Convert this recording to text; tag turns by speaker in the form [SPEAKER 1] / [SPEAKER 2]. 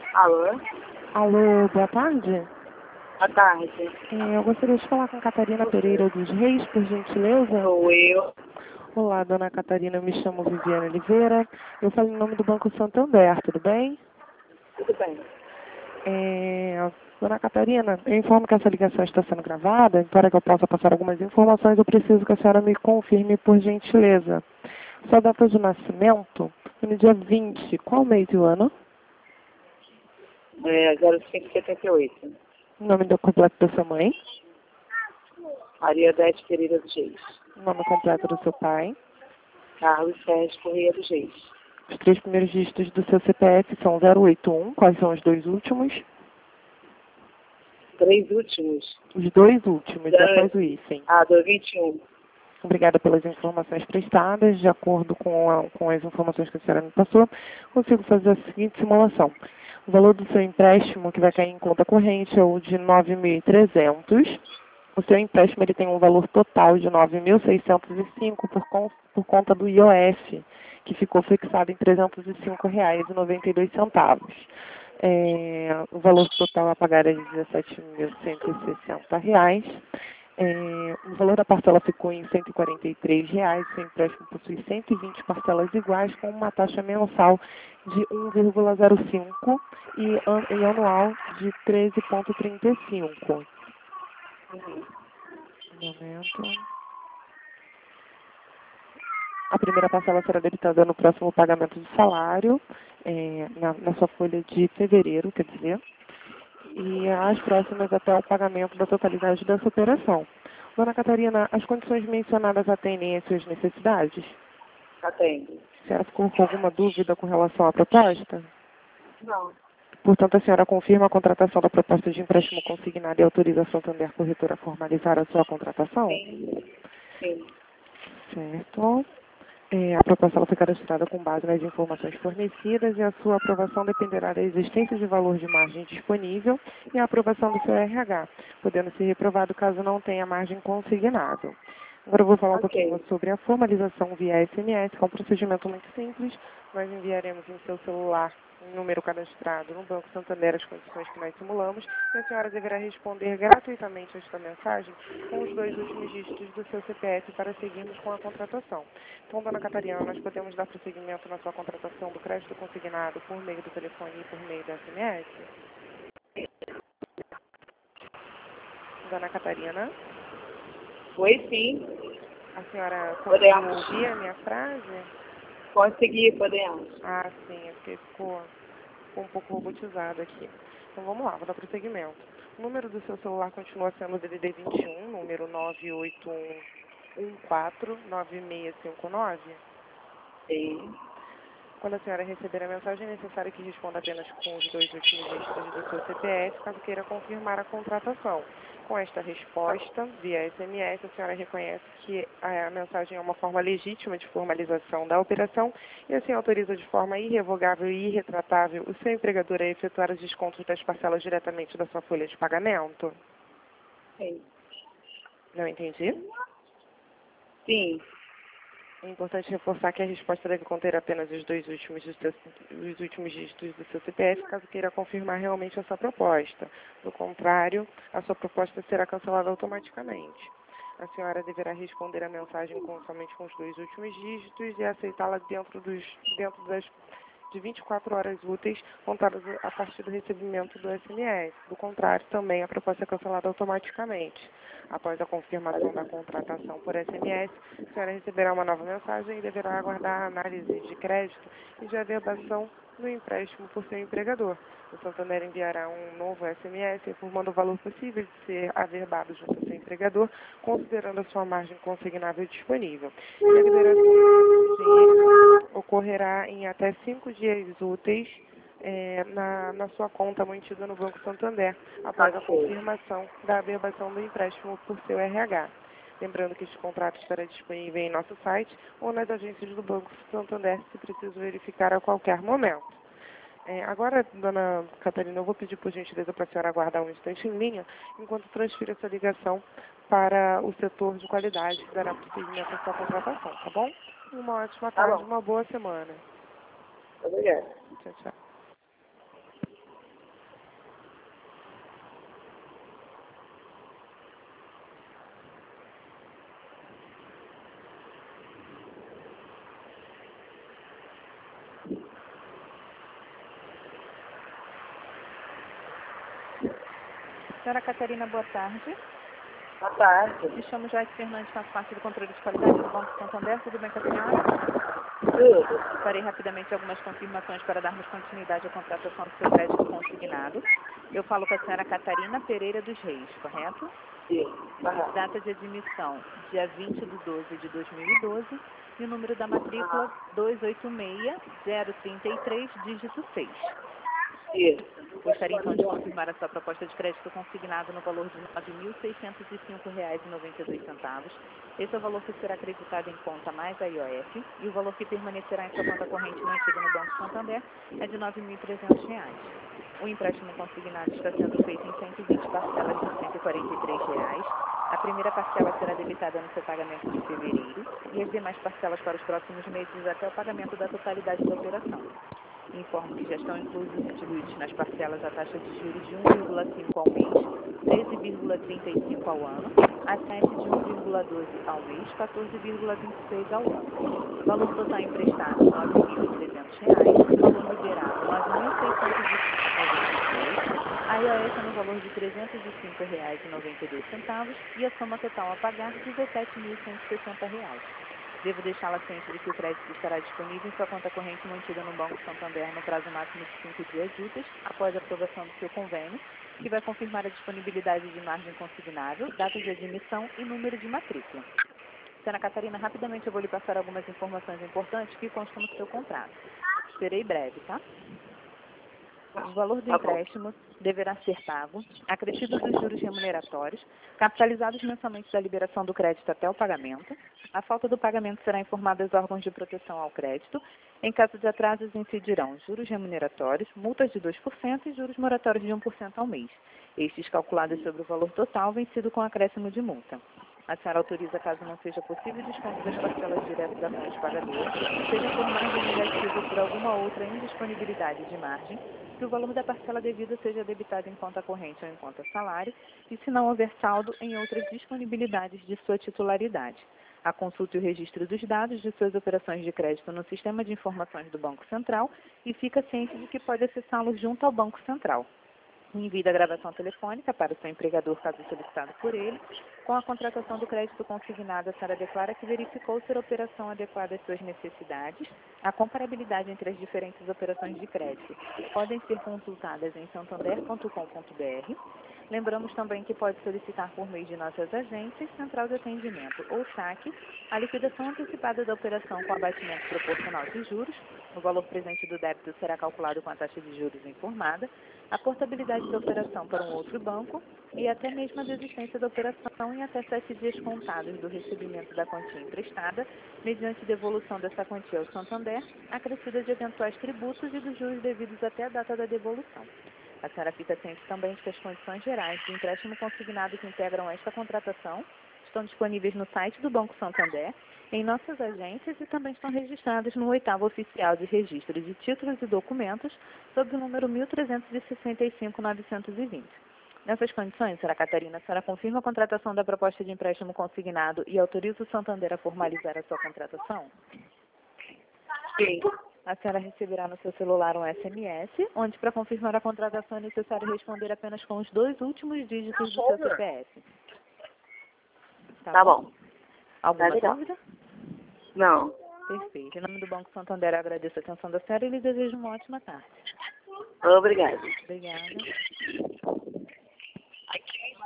[SPEAKER 1] Alô?
[SPEAKER 2] Alô, boa tarde.
[SPEAKER 1] Boa tarde.
[SPEAKER 2] Eu gostaria de falar com Catarina Pereira dos Reis, por gentileza.
[SPEAKER 1] Sou eu.
[SPEAKER 2] Olá, dona Catarina, eu me chamo Viviane Oliveira. Eu falo em nome do Banco Santander, tudo bem?
[SPEAKER 1] Tudo bem.
[SPEAKER 2] Dona Catarina, eu informo que essa ligação está sendo gravada. Para que eu possa passar algumas informações, eu preciso que a senhora me confirme, por gentileza. Sua data de nascimento, no dia 20, qual mês e o ano?
[SPEAKER 1] 0578.
[SPEAKER 2] O nome do completo da sua mãe?
[SPEAKER 1] Maria Odete Pereira dos Reis.
[SPEAKER 2] O nome completo do seu pai?
[SPEAKER 1] Carlos Sérgio Correia dos Reis.
[SPEAKER 2] Os 3 primeiros dígitos do seu CPF são 081. Quais são os 2 últimos?
[SPEAKER 1] 3 últimos.
[SPEAKER 2] Os 2 últimos, após o hífen.
[SPEAKER 1] Do 21.
[SPEAKER 2] Obrigada pelas informações prestadas. De acordo com as informações que a senhora me passou, consigo fazer a seguinte simulação. O valor do seu empréstimo que vai cair em conta corrente é o de 9.300. O seu empréstimo ele tem um valor total de 9.605 por conta do IOF, que ficou fixado em R$ 305,92. O valor total a pagar é de R$ 17.160. O valor da parcela ficou em R$ 143. O seu empréstimo possui 120 parcelas iguais com uma taxa mensal de 1,05 e anual de 13,35. Um momento. A primeira parcela será debitada no próximo pagamento de salário, na sua folha de fevereiro, quer dizer, e as próximas até o pagamento da totalidade dessa operação. Dona Catarina, as condições mencionadas atendem às suas necessidades?
[SPEAKER 1] Atende.
[SPEAKER 2] A senhora ficou com alguma dúvida com relação à proposta?
[SPEAKER 1] Não.
[SPEAKER 2] Portanto, a senhora confirma a contratação da proposta de empréstimo consignado e autoriza a Santander Corretora a formalizar a sua contratação?
[SPEAKER 1] Sim. Sim.
[SPEAKER 2] Certo. A proposta ela foi cadastrada com base nas informações fornecidas e a sua aprovação dependerá da existência de valor de margem disponível e a aprovação do seu RH, podendo ser reprovado caso não tenha margem consignado. Agora eu vou falar um pouquinho sobre a formalização via SMS, que é um procedimento muito simples. Nós enviaremos em seu celular um número cadastrado no Banco Santander as condições que nós simulamos e a senhora deverá responder gratuitamente a esta mensagem com os 2 últimos dígitos do seu CPF para seguirmos com a contratação. Então, dona Catarina, nós podemos dar prosseguimento na sua contratação do crédito consignado por meio do telefone e por meio da SMS? Dona Catarina?
[SPEAKER 1] Oi, sim.
[SPEAKER 2] A senhora conseguiu ouvir a minha frase?
[SPEAKER 1] Consegui, podemos.
[SPEAKER 2] Ah, sim, é porque ficou um pouco robotizado aqui. Então vamos lá, vou dar prosseguimento. O número do seu celular continua sendo o DDD 21, número 981149659.
[SPEAKER 1] Sim.
[SPEAKER 2] Quando a senhora receber a mensagem, é necessário que responda apenas com os 2 últimos dígitos do seu CPF, caso queira confirmar a contratação. Com esta resposta, via SMS, a senhora reconhece que a mensagem é uma forma legítima de formalização da operação e assim autoriza de forma irrevogável e irretratável o seu empregador a efetuar os descontos das parcelas diretamente da sua folha de pagamento?
[SPEAKER 1] Sim.
[SPEAKER 2] Não entendi?
[SPEAKER 1] Sim.
[SPEAKER 2] É importante reforçar que a resposta deve conter apenas os 2 últimos dígitos do seu CPF, caso queira confirmar realmente a sua proposta. Do contrário, a sua proposta será cancelada automaticamente. A senhora deverá responder a mensagem somente com os 2 últimos dígitos e aceitá-la dentro das de 24 horas úteis, contadas a partir do recebimento do SMS. Do contrário, também a proposta é cancelada automaticamente. Após a confirmação da contratação por SMS, a senhora receberá uma nova mensagem e deverá aguardar a análise de crédito e de averbação do empréstimo por seu empregador. O Santander enviará um novo SMS informando o valor possível de ser averbado junto ao seu empregador, considerando a sua margem consignável disponível. E a liberação do dinheiro ocorrerá em até 5 dias úteis na sua conta mantida no Banco Santander, após a confirmação da averbação do empréstimo por seu RH. Lembrando que este contrato estará disponível em nosso site ou nas agências do Banco Santander, se preciso verificar a qualquer momento. Agora, dona Catarina, eu vou pedir por gentileza para a senhora aguardar um instante em linha, enquanto transfiro essa ligação para o setor de qualidade que dará prosseguimento à sua contratação, tá bom? Uma ótima tarde, uma boa semana.
[SPEAKER 1] Obrigada.
[SPEAKER 2] Tchau, tchau.
[SPEAKER 3] Senhora Catarina, boa tarde.
[SPEAKER 1] Boa tarde.
[SPEAKER 3] Me chamo Joyce Fernandes, faço parte do controle de qualidade do Banco Santander. Tudo bem com a senhora?
[SPEAKER 1] Tudo.
[SPEAKER 3] Farei rapidamente algumas confirmações para darmos continuidade à contratação do seu crédito consignado. Eu falo com a senhora Catarina Pereira dos Reis, correto?
[SPEAKER 1] Sim. Aham.
[SPEAKER 3] Data de admissão, dia 20 de 12 de 2012. E o número da matrícula, 286033, dígito 6.
[SPEAKER 1] Isso.
[SPEAKER 3] Gostaria então de confirmar a sua proposta de crédito consignado no valor de R$ 9.605,92. Esse é o valor que será acreditado em conta mais a IOF, e o valor que permanecerá em sua conta corrente mantida no Banco Santander é de R$ 9.300. O empréstimo consignado está sendo feito em 120 parcelas de R$ 143. A primeira parcela será debitada no seu pagamento de fevereiro e as demais parcelas para os próximos meses até o pagamento da totalidade da operação. Informo que já estão incluídos nas parcelas a taxa de juros de 1,5 ao mês, 13,35 ao ano, a taxa de 1,12 ao mês, 14,26 ao ano. Valor total emprestado, R$ 9.300, valor liberado, R$ 9.605,92, a IOF no valor de R$ 305,92 e a soma total a pagar, R$ 17.160. Devo deixá-la ciente de que o crédito estará disponível em sua conta corrente mantida no Banco Santander no prazo máximo de 5 dias úteis, após a aprovação do seu convênio, que vai confirmar a disponibilidade de margem consignável, data de admissão e número de matrícula. Senhora Catarina, rapidamente eu vou lhe passar algumas informações importantes que constam no seu contrato. Serei breve, tá? O valor do empréstimo deverá ser pago, acrescido dos juros remuneratórios, capitalizados mensalmente da liberação do crédito até o pagamento. A falta do pagamento será informada aos órgãos de proteção ao crédito. Em caso de atrasos, incidirão juros remuneratórios, multas de 2% e juros moratórios de 1% ao mês. Estes calculados sobre o valor total, vencido com acréscimo de multa. A senhora autoriza, caso não seja possível, desconto das parcelas diretas da fonte pagadora, seja por margem negativa ou por alguma outra indisponibilidade de margem, que o valor da parcela devida seja debitado em conta corrente ou em conta salário, e se não houver saldo, em outras disponibilidades de sua titularidade. A consulta e o registro dos dados de suas operações de crédito no Sistema de Informações do Banco Central e fica ciente de que pode acessá-los junto ao Banco Central. Envie a gravação telefônica para o seu empregador, caso solicitado por ele. Com a contratação do crédito consignado, a senhora declara que verificou ser a operação adequada às suas necessidades. A comparabilidade entre as diferentes operações de crédito podem ser consultadas em santander.com.br. Lembramos também que pode solicitar por meio de nossas agências, central de atendimento ou saque, a liquidação antecipada da operação com abatimento proporcional de juros. O valor presente do débito será calculado com a taxa de juros informada, a portabilidade da operação para um outro banco e até mesmo a desistência da operação em até 7 dias contados do recebimento da quantia emprestada, mediante devolução dessa quantia ao Santander, acrescida de eventuais tributos e dos juros devidos até a data da devolução. A senhora fica ciente também de que as condições gerais do empréstimo consignado que integram esta contratação estão disponíveis no site do Banco Santander, em nossas agências e também estão registradas no 8º Oficial de Registro de Títulos e Documentos, sob o número 1365-920. Nessas condições, senhora Catarina, a senhora confirma a contratação da proposta de empréstimo consignado e autoriza o Santander a formalizar a sua contratação?
[SPEAKER 1] Sim.
[SPEAKER 3] A senhora receberá no seu celular um SMS, onde para confirmar a contratação é necessário responder apenas com os 2 últimos dígitos do seu CPF.
[SPEAKER 1] Tá bom.
[SPEAKER 3] Alguma
[SPEAKER 1] Tá legal.
[SPEAKER 3] dúvida?
[SPEAKER 1] Não.
[SPEAKER 3] Perfeito. Em nome do Banco Santander, eu agradeço a atenção da senhora e lhe desejo uma ótima tarde.
[SPEAKER 1] Obrigada.
[SPEAKER 3] Obrigada.